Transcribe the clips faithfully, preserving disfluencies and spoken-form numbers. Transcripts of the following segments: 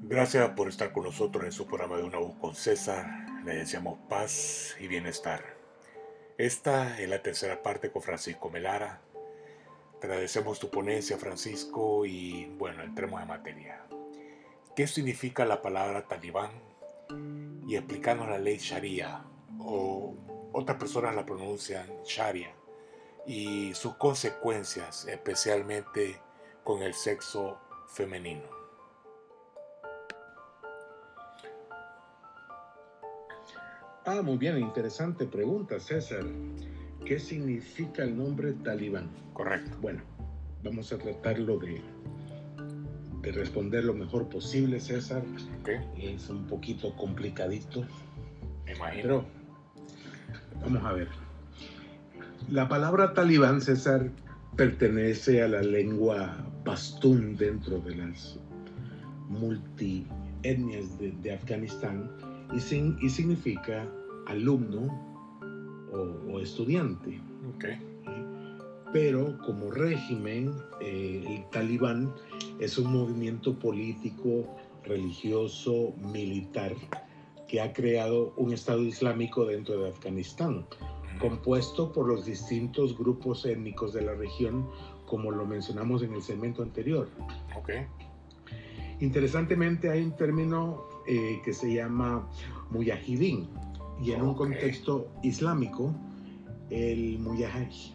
Gracias por estar con nosotros en su programa de Una Voz con César. Le deseamos paz y bienestar. Esta es la tercera parte con Francisco Melara. Te agradecemos tu ponencia, Francisco, y bueno, entremos en materia. ¿Qué significa la palabra talibán? Y explicarnos la ley Sharia, o otras personas la pronuncian Sharia, y sus consecuencias, especialmente con el sexo femenino. Ah, muy bien, interesante pregunta, César. ¿Qué significa el nombre talibán? Correcto. Bueno, vamos a tratarlo de, de responder lo mejor posible, César. Okay. Es un poquito complicadito. Me imagino. Pero vamos a ver. La palabra talibán, César, pertenece a la lengua pastún dentro de las multietnias de, de Afganistán y, sin, y significa alumno o, o estudiante. Okay. Pero como régimen, eh, el talibán es un movimiento político, religioso, militar que ha creado un Estado Islámico dentro de Afganistán, compuesto por los distintos grupos étnicos de la región, como lo mencionamos en el segmento anterior. Okay. Interesantemente hay un término eh, que se llama mujahidín, y en un Okay. contexto islámico, el mujahidín,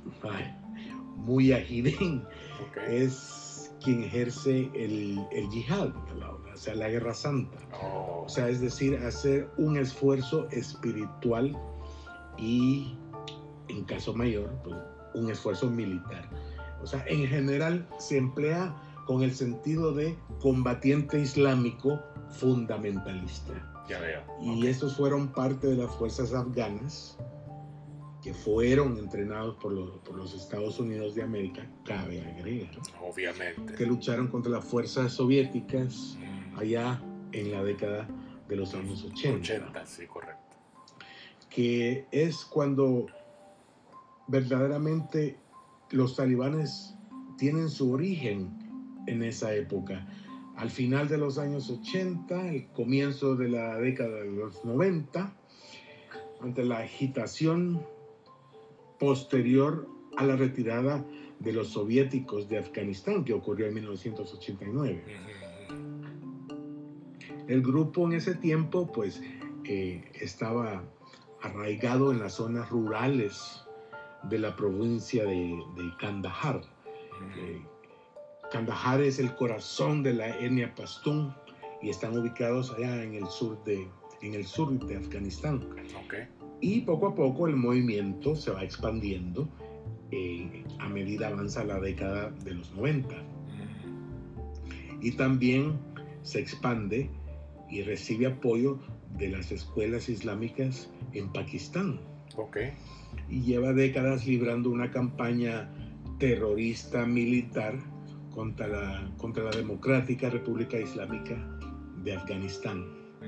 mujahidín Okay. es quien ejerce el, el yihad, o sea, la guerra santa. Oh. O sea, es decir, hacer un esfuerzo espiritual y, en caso mayor, pues, un esfuerzo militar. O sea, en general se emplea con el sentido de combatiente islámico fundamentalista. Ya veo. Y Okay. estos fueron parte de las fuerzas afganas que fueron entrenados por los, por los Estados Unidos de América, cabe agregar. Obviamente. Que lucharon contra las fuerzas soviéticas allá en la década de los años ochenta. ochenta, sí, correcto. Que es cuando verdaderamente los talibanes tienen su origen en esa época. Al final de los años ochenta, el comienzo de la década de los noventa, ante la agitación posterior a la retirada de los soviéticos de Afganistán, que ocurrió en mil novecientos ochenta y nueve. El grupo en ese tiempo, pues, eh, estaba arraigado en las zonas rurales de la provincia de, de Kandahar. Eh, Kandahar es el corazón de la etnia pastún y están ubicados allá en el sur de, en el sur de Afganistán. Okay. Y poco a poco el movimiento se va expandiendo eh, a medida avanza la década de los noventa. Y también se expande y recibe apoyo de las escuelas islámicas en Pakistán. Okay. Y lleva décadas librando una campaña terrorista militar contra la, contra la Democrática República Islámica de Afganistán.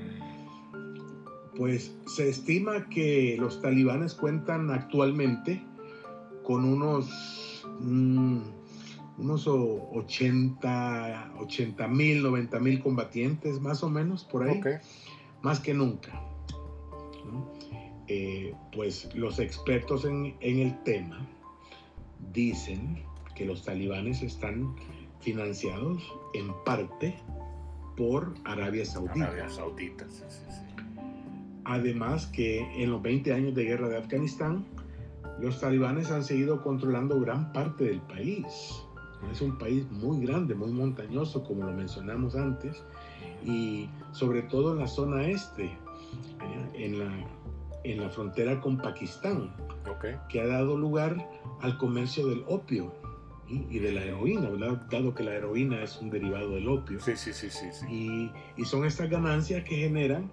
Pues se estima que los talibanes cuentan actualmente con unos, mmm, unos ochenta mil, noventa mil combatientes, más o menos, por ahí. Okay. Más que nunca. ¿No? Eh, pues los expertos en, en el tema dicen que los talibanes están financiados en parte por Arabia Saudita. Arabia Saudita, sí, sí, sí. Además que en los veinte años de guerra de Afganistán, los talibanes han seguido controlando gran parte del país. Es un país muy grande, muy montañoso, como lo mencionamos antes, y sobre todo en la zona este, en la, en la frontera con Pakistán, Okay. que ha dado lugar al comercio del opio y de la heroína, ¿verdad? Dado que la heroína es un derivado del opio. Sí, sí, sí, sí, sí. Y, y son estas ganancias que generan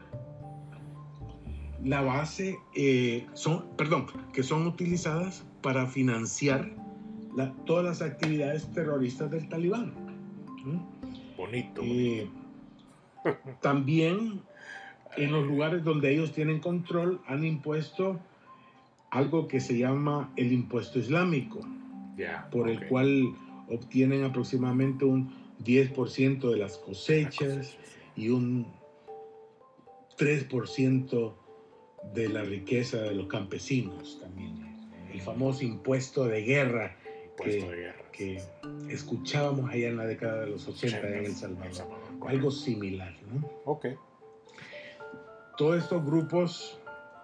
la base, eh, son, perdón, que son utilizadas para financiar la, todas las actividades terroristas del talibán. ¿Mm? Bonito. Eh, también en los lugares donde ellos tienen control han impuesto algo que se llama el impuesto islámico, yeah, por okay. el cual obtienen aproximadamente un diez por ciento de las cosechas, y un tres por ciento de la riqueza de los campesinos también. El famoso impuesto de guerra Impuesto que, de guerra. que escuchábamos allá en la década de los ochenta en El Salvador. El Salvador algo similar, ¿no? Ok. Todos estos grupos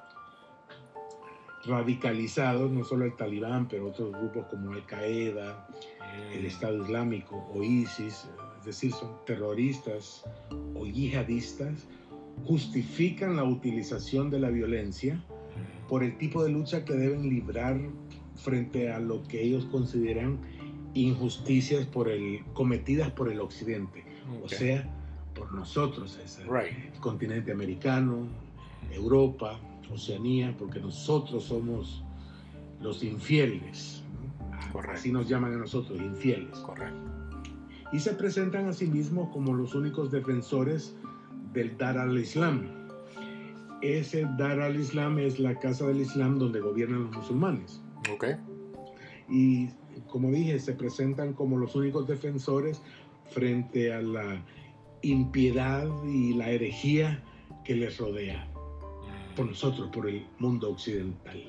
radicalizados, no solo el Talibán, pero otros grupos como Al-Qaeda, mm. el Estado Islámico o ISIS, es decir, son terroristas o yihadistas, justifican la utilización de la violencia por el tipo de lucha que deben librar frente a lo que ellos consideran injusticias por el, cometidas por el Occidente, okay. o sea, por nosotros, es el, right. el continente americano, Europa, Oceanía, porque nosotros somos los infieles, ¿no? Así nos llaman a nosotros, infieles. Correcto. Y se presentan a sí mismos como los únicos defensores del Dar al-Islam. Ese Dar al-Islam es la casa del Islam donde gobiernan los musulmanes. Ok. Y como dije, se presentan como los únicos defensores frente a la impiedad y la herejía que les rodea. Por nosotros, por el mundo occidental.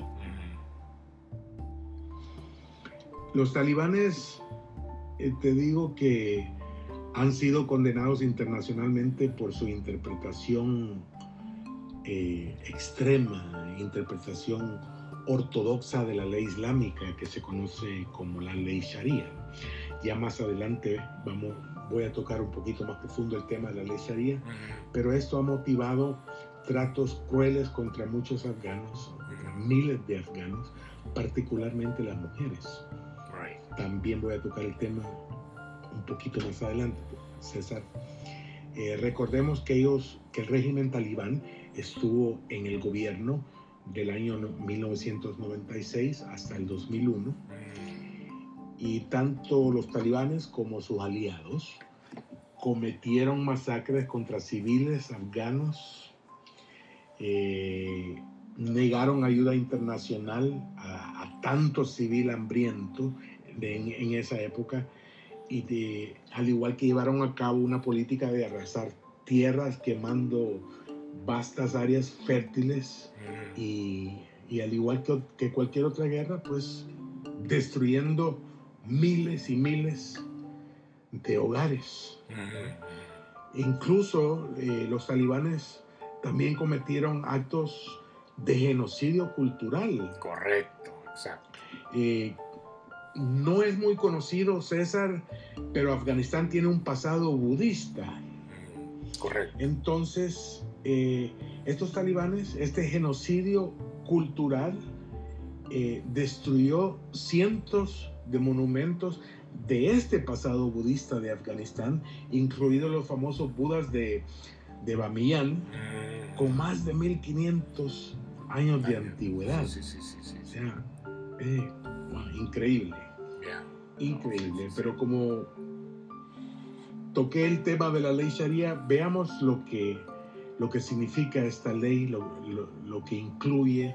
Los talibanes, eh, te digo que han sido condenados internacionalmente por su interpretación eh, extrema, interpretación ortodoxa de la ley islámica que se conoce como la ley Sharia. Ya más adelante vamos, voy a tocar un poquito más profundo el tema de la ley Sharia, pero esto ha motivado tratos crueles contra muchos afganos, contra miles de afganos, particularmente las mujeres. Right. También voy a tocar el tema un poquito más adelante, César. Eh, recordemos que ellos, que el régimen talibán estuvo en el gobierno del año mil novecientos noventa y seis hasta el dos mil uno, y tanto los talibanes como sus aliados cometieron masacres contra civiles afganos. Eh, negaron ayuda internacional a, a tanto civil hambriento de, en, en esa época, y de, al igual que llevaron a cabo una política de arrasar tierras, quemando vastas áreas fértiles, y, y al igual que, que cualquier otra guerra, pues destruyendo miles y miles de hogares. Incluso eh, los talibanes también cometieron actos de genocidio cultural. Correcto, exacto. Eh, no es muy conocido, César, pero Afganistán tiene un pasado budista. Mm, correcto. Entonces, eh, estos talibanes, este genocidio cultural, eh, destruyó cientos de monumentos de este pasado budista de Afganistán, incluidos los famosos budas de de Bamiyan, con más de mil quinientos años de antigüedad. Sí, sí, sí, sí, sí. O sea, eh, wow, increíble. Yeah. Increíble. No, sí, sí, Pero sí. como toqué el tema de la ley Sharia, veamos lo que, lo que significa esta ley, lo, lo, lo que incluye.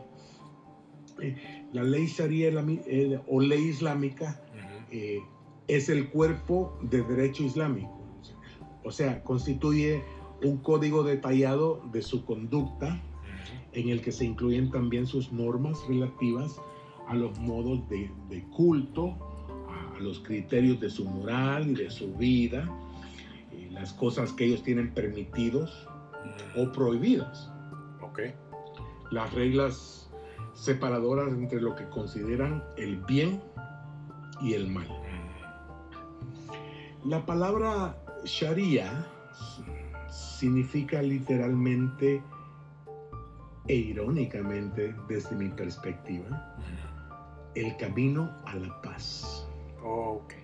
Eh, la ley Sharia eh, o ley islámica uh-huh. eh, es el cuerpo de derecho islámico. O sea, constituye un código detallado de su conducta, uh-huh. en el que se incluyen también sus normas relativas a los modos de, de culto, a, a los criterios de su moral y de su vida, eh, las cosas que ellos tienen permitidos uh-huh. o prohibidas. Okay. Las reglas separadoras entre lo que consideran el bien y el mal. Uh-huh. La palabra Sharia significa literalmente e irónicamente, desde mi perspectiva, el camino a la paz. Oh, ok.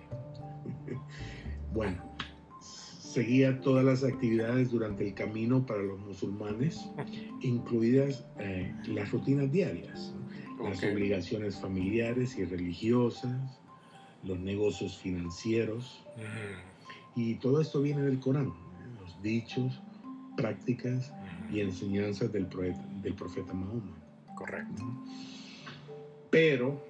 Bueno, seguía todas las actividades durante el camino para los musulmanes, incluidas eh, las rutinas diarias, ¿no? Las okay. obligaciones familiares y religiosas, los negocios financieros, uh-huh. y todo esto viene del Corán, ¿eh? Los dichos, prácticas y enseñanzas del profeta, del profeta Mahoma. Correcto. Pero,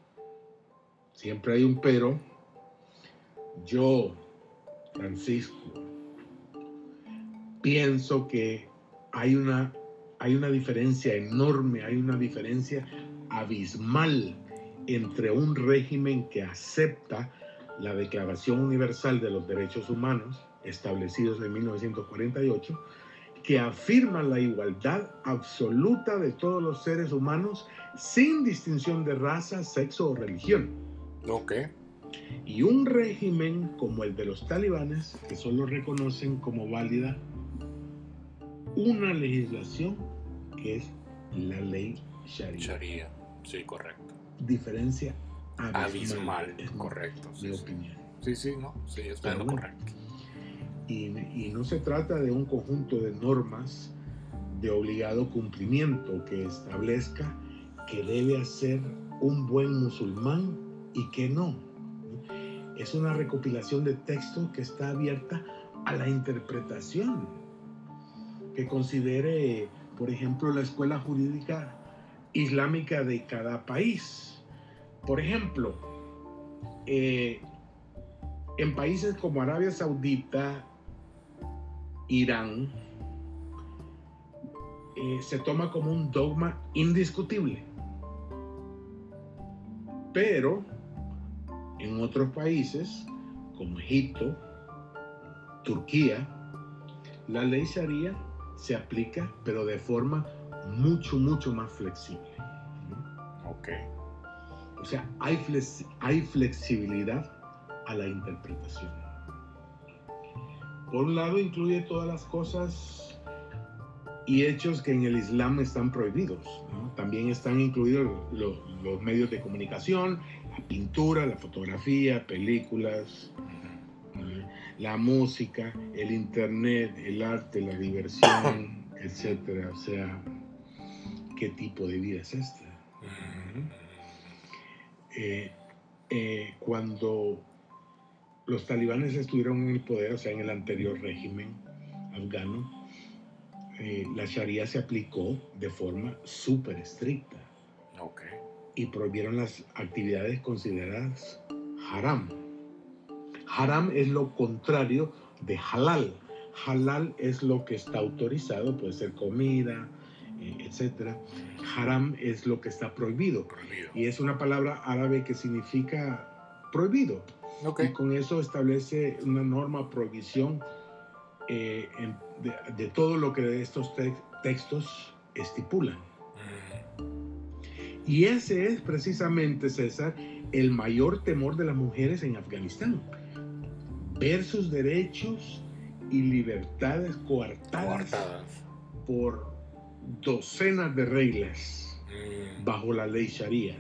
siempre hay un pero, yo, Francisco, pienso que hay una, hay una diferencia enorme, hay una diferencia abismal entre un régimen que acepta la Declaración Universal de los Derechos Humanos, establecidos en mil novecientos cuarenta y ocho, que afirma la igualdad absoluta de todos los seres humanos sin distinción de raza, sexo o religión. Ok. Y un régimen como el de los talibanes, que solo reconocen como válida una legislación que es la ley Sharia. Sharia, sí, correcto. Diferencia abismal, Abismal, es correcto. mi, Sí, mi sí. opinión. Sí, sí, no, sí, está en lo bueno, correcto. Y, y no se trata de un conjunto de normas de obligado cumplimiento que establezca que debe hacer un buen musulmán y que no. Es una recopilación de textos que está abierta a la interpretación, que considere, por ejemplo, la escuela jurídica islámica de cada país. Por ejemplo, eh, en países como Arabia Saudita, Irán, eh, se toma como un dogma indiscutible. Pero en otros países, como Egipto, Turquía, la ley Sharia se aplica, pero de forma mucho, mucho más flexible. Ok. O sea, hay, flex hay flexibilidad a la interpretación. Por un lado, incluye todas las cosas y hechos que en el Islam están prohibidos, ¿no? También están incluidos los, los medios de comunicación, la pintura, la fotografía, películas, uh-huh. la música, el internet, el arte, la diversión, etcétera. O sea, ¿qué tipo de vida es esta? Uh-huh. eh, eh, cuando los talibanes estuvieron en el poder, o sea, en el anterior régimen afgano, eh, la Sharia se aplicó de forma súper estricta. Okay. Y prohibieron las actividades consideradas haram. Haram es lo contrario de halal. Halal es lo que está autorizado, puede ser comida, eh, etcétera. Haram es lo que está prohibido. Prohibido. Y es una palabra árabe que significa prohibido. Okay. Y con eso establece una norma, prohibición eh, en, de, de todo lo que estos te textos estipulan. Y ese es precisamente, César, el mayor temor de las mujeres en Afganistán. Ver sus derechos y libertades coartadas, coartadas. por docenas de reglas mm. bajo la ley Sharia.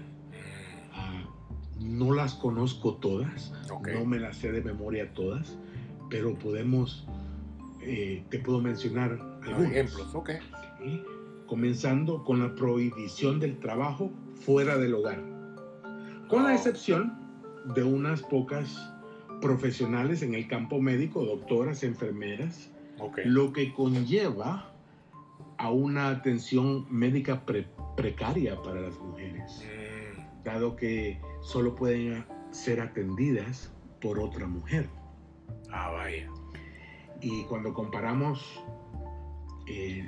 Mm. Uh, no las conozco todas, okay. no me las sé de memoria todas, pero podemos, eh, te puedo mencionar algunos. Ejemplos, ok. ¿Sí? Comenzando con la prohibición del trabajo fuera del hogar, con oh. la excepción de unas pocas profesionales en el campo médico, doctoras, enfermeras, okay. lo que conlleva a una atención médica pre precaria para las mujeres, mm. dado que solo pueden ser atendidas por otra mujer. Ah, vaya. Y cuando comparamos eh,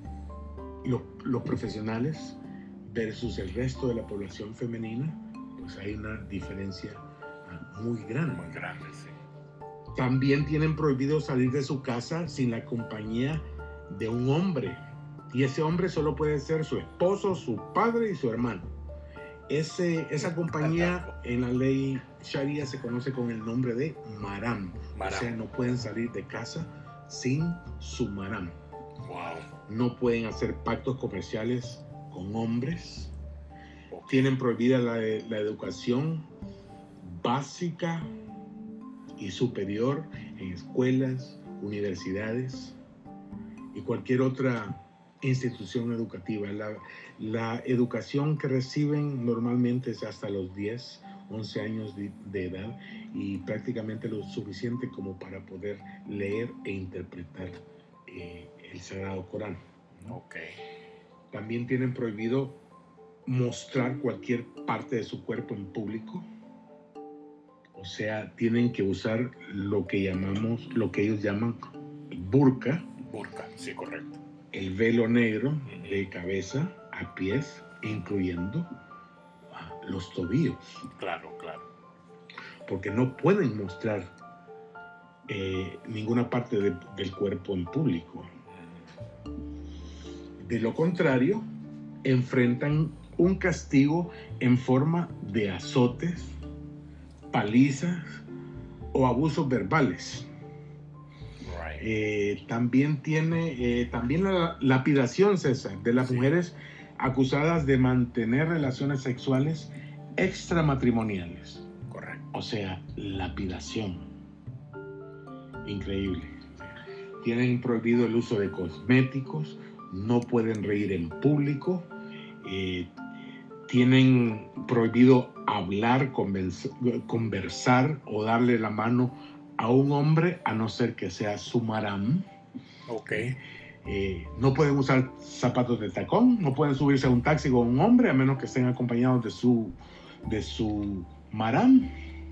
Los, los profesionales versus el resto de la población femenina, pues hay una diferencia muy grande. Muy grande, sí. También tienen prohibido salir de su casa sin la compañía de un hombre. Y ese hombre solo puede ser su esposo, su padre y su hermano. Ese, esa compañía en la ley Sharia se conoce con el nombre de maram. maram. O sea, no pueden salir de casa sin su maram. Wow. No pueden hacer pactos comerciales con hombres. Okay. Tienen prohibida la, la educación básica y superior en escuelas, universidades y cualquier otra institución educativa. La, la educación que reciben normalmente es hasta los diez, once años de, de edad y prácticamente lo suficiente como para poder leer e interpretar eh, el Sagrado Corán, ¿no? Okay. También tienen prohibido mostrar cualquier parte de su cuerpo en público. O sea, tienen que usar lo que llamamos, lo que ellos llaman burka, Burka, sí, correcto. El velo negro Ujú. de cabeza a pies, incluyendo los tobillos. Claro, claro. Porque no pueden mostrar eh, ninguna parte de, del cuerpo en público. Ujú. De lo contrario, enfrentan un castigo en forma de azotes, palizas o abusos verbales. Right. Eh, también tiene eh, también la lapidación, César, de las Sí. mujeres acusadas de mantener relaciones sexuales extramatrimoniales. Correcto. O sea, lapidación. Increíble. Tienen prohibido el uso de cosméticos, no pueden reír en público, eh, tienen prohibido hablar, conversar o darle la mano a un hombre a no ser que sea su maram. Ok. Eh, eh, no pueden usar zapatos de tacón, no pueden subirse a un taxi con un hombre a menos que estén acompañados de su, de su maram.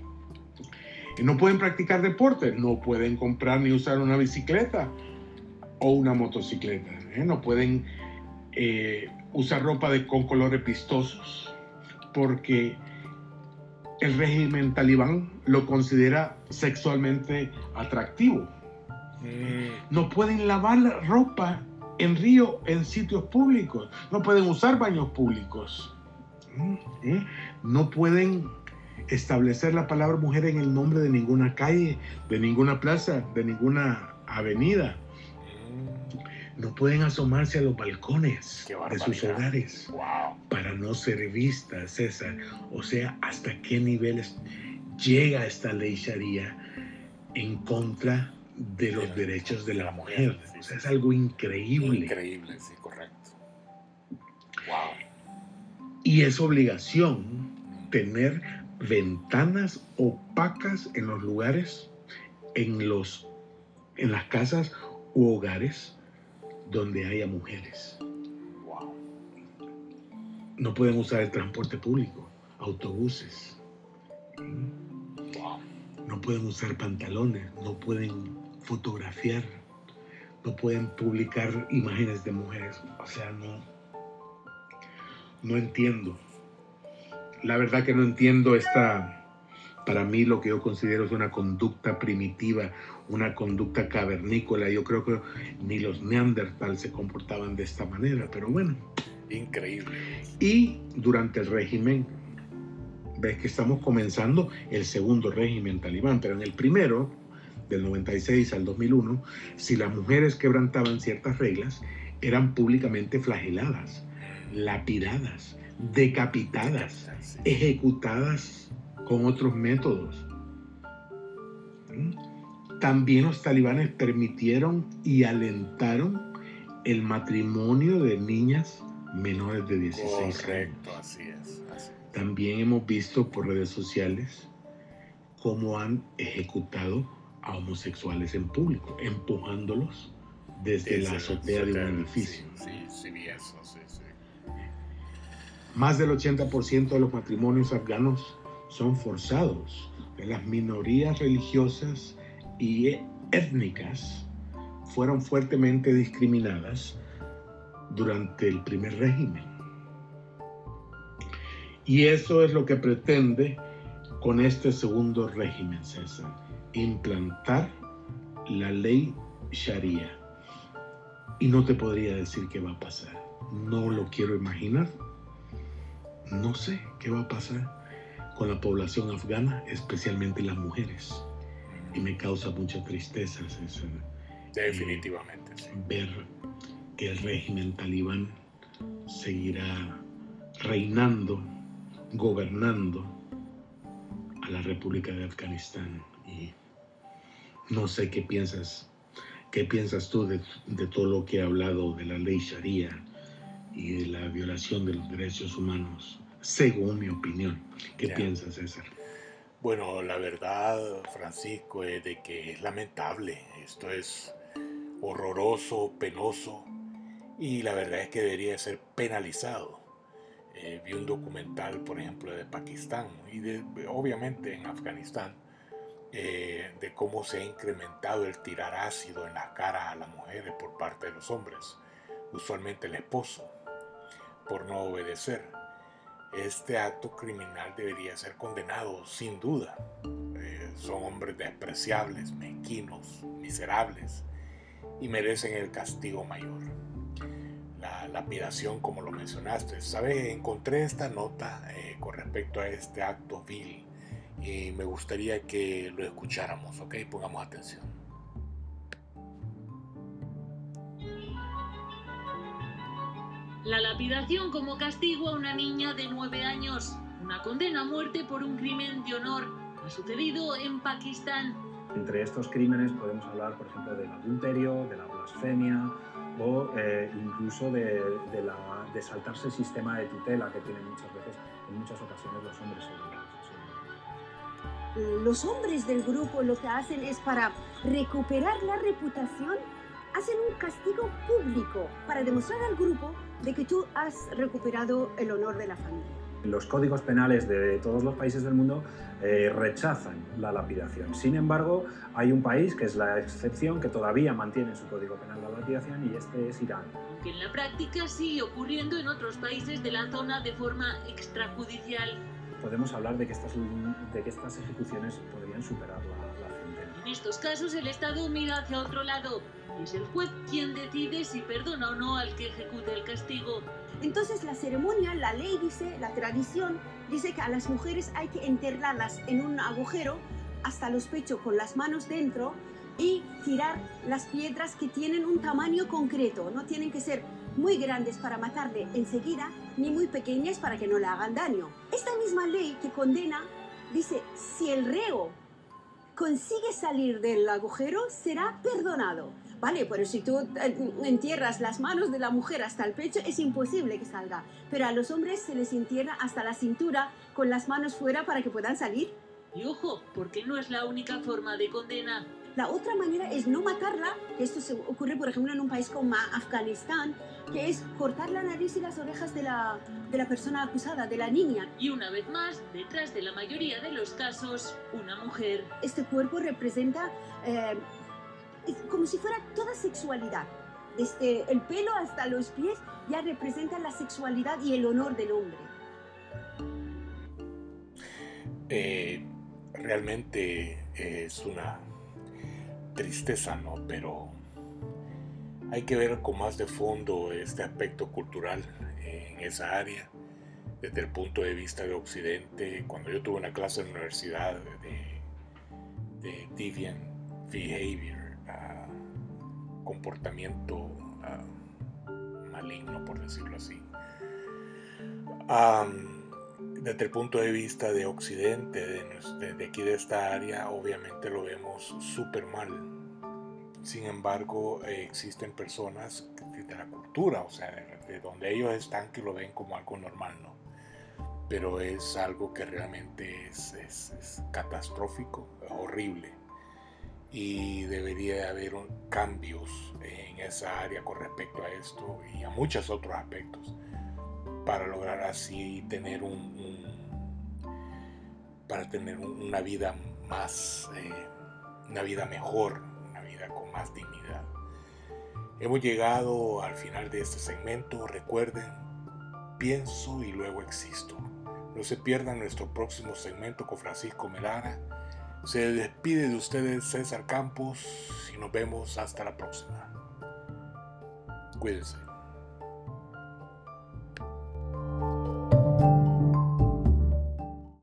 No pueden practicar deporte, no pueden comprar ni usar una bicicleta o una motocicleta, ¿eh? No pueden eh, usar ropa de, con colores vistosos porque el régimen talibán lo considera sexualmente atractivo. Mm. No pueden lavar la ropa en río en sitios públicos, no pueden usar baños públicos, ¿eh? No pueden establecer la palabra mujer en el nombre de ninguna calle, de ninguna plaza, de ninguna avenida. No pueden asomarse a los balcones de sus hogares. Wow. Para no ser vistas, César. O sea, ¿hasta qué niveles llega esta ley Sharia en contra de los de derechos de, de la, la mujer? mujer. Sí, o sea, es algo increíble. Increíble, sí, correcto. Wow. Y es obligación tener ventanas opacas en los lugares, en, los, en las casas u hogares donde haya mujeres. Wow. No pueden usar el transporte público, autobuses. Wow. No pueden usar pantalones, no pueden fotografiar, no pueden publicar imágenes de mujeres. O sea, no, no entiendo. La verdad que no entiendo esta, para mí lo que yo considero es una conducta primitiva, una conducta cavernícola. Yo creo que ni los neandertal se comportaban de esta manera, pero bueno. Increíble. Y durante el régimen, ves que estamos comenzando el segundo régimen talibán, pero en el primero, del noventa y seis al dos mil uno, si las mujeres quebrantaban ciertas reglas, eran públicamente flageladas, lapidadas, decapitadas, ejecutadas con otros métodos. También los talibanes permitieron y alentaron el matrimonio de niñas menores de dieciséis Correcto, años. Así es, así es. También hemos visto por redes sociales cómo han ejecutado a homosexuales en público, empujándolos desde, desde la azotea de un edificio. Sí, sí, sí, vi eso, sí, sí. Más del ochenta por ciento de los matrimonios afganos son forzados. Las minorías religiosas y étnicas fueron fuertemente discriminadas durante el primer régimen. Y eso es lo que pretende con este segundo régimen, César, implantar la ley Sharia. Y no te podría decir qué va a pasar. No lo quiero imaginar. No sé qué va a pasar con la población afgana, especialmente las mujeres. Y me causa mucha tristeza, César. Definitivamente, eh, sí. Ver que el régimen talibán seguirá reinando, gobernando a la República de Afganistán. Y no sé qué piensas, qué piensas tú de, de todo lo que he hablado de la ley Sharia y de la violación de los derechos humanos, según mi opinión. ¿Qué yeah. piensas, César? Bueno, la verdad, Francisco, es de que es lamentable. Esto es horroroso, penoso, y la verdad es que debería ser penalizado. Eh, vi un documental, por ejemplo, de Pakistán y de, obviamente en Afganistán, eh, de cómo se ha incrementado el tirar ácido en las caras a las mujeres por parte de los hombres, usualmente el esposo, por no obedecer. Este acto criminal debería ser condenado sin duda. Eh, son hombres despreciables, mezquinos, miserables y merecen el castigo mayor. La lapidación, como lo mencionaste. ¿Sabes? Encontré esta nota eh, con respecto a este acto vil y me gustaría que lo escucháramos, ¿ok? Pongamos atención. La lapidación como castigo a una niña de nueve años. Una condena a muerte por un crimen de honor. Ha sucedido en Pakistán. Entre estos crímenes podemos hablar, por ejemplo, del adulterio, de la blasfemia o eh, incluso de, de, la, de saltarse el sistema de tutela que tienen muchas veces, en muchas ocasiones, los hombres sobre las mujeres. Los hombres del grupo lo que hacen es, para recuperar la reputación, hacen un castigo público para demostrar al grupo de que tú has recuperado el honor de la familia. Los códigos penales de todos los países del mundo eh, rechazan la lapidación. Sin embargo, hay un país que es la excepción que todavía mantiene en su código penal la lapidación, y este es Irán. Aunque en la práctica sigue ocurriendo en otros países de la zona de forma extrajudicial. Podemos hablar de que estas, de que estas ejecuciones podrían superar la, la centena. En estos casos el Estado mira hacia otro lado y es el juez quien decide si perdona o no al que ejecute el castigo. Entonces la ceremonia, la ley dice, la tradición dice que a las mujeres hay que enterrarlas en un agujero hasta los pechos con las manos dentro y tirar las piedras que tienen un tamaño concreto. No tienen que ser muy grandes para matarle enseguida, ni muy pequeñas para que no le hagan daño. Esta misma ley que condena dice, si el reo consigue salir del agujero, será perdonado. Vale, pero si tú entierras las manos de la mujer hasta el pecho, es imposible que salga. Pero a los hombres se les entierra hasta la cintura con las manos fuera para que puedan salir. Y ojo, porque no es la única forma de condena. La otra manera es no matarla, que esto se ocurre, por ejemplo, en un país como Afganistán, que es cortar la nariz y las orejas de la, de la persona acusada, de la niña. Y una vez más, detrás de la mayoría de los casos, una mujer. Este cuerpo representa eh, como si fuera toda sexualidad. Desde el pelo hasta los pies ya representa la sexualidad y el honor del hombre. Eh, realmente es una tristeza, ¿no? Pero hay que ver con más de fondo este aspecto cultural en esa área, desde el punto de vista de Occidente. Cuando yo tuve una clase en la universidad de, de deviant behavior, uh, comportamiento uh, maligno, por decirlo así, um, desde el punto de vista de Occidente, de, de aquí de esta área, obviamente lo vemos súper mal. Sin embargo, eh, existen personas de la cultura, o sea, de, de donde ellos están, que lo ven como algo normal, ¿no? Pero es algo que realmente es, es, es catastrófico, es horrible. Y debería haber un, cambios en esa área con respecto a esto y a muchos otros aspectos, para lograr así tener un, un para tener un, una vida más, eh, una vida mejor, una vida con más dignidad. Hemos llegado al final de este segmento. Recuerden, pienso y luego existo. No se pierdan nuestro próximo segmento con Francisco Melara. Se despide de ustedes César Campos y nos vemos hasta la próxima. Cuídense.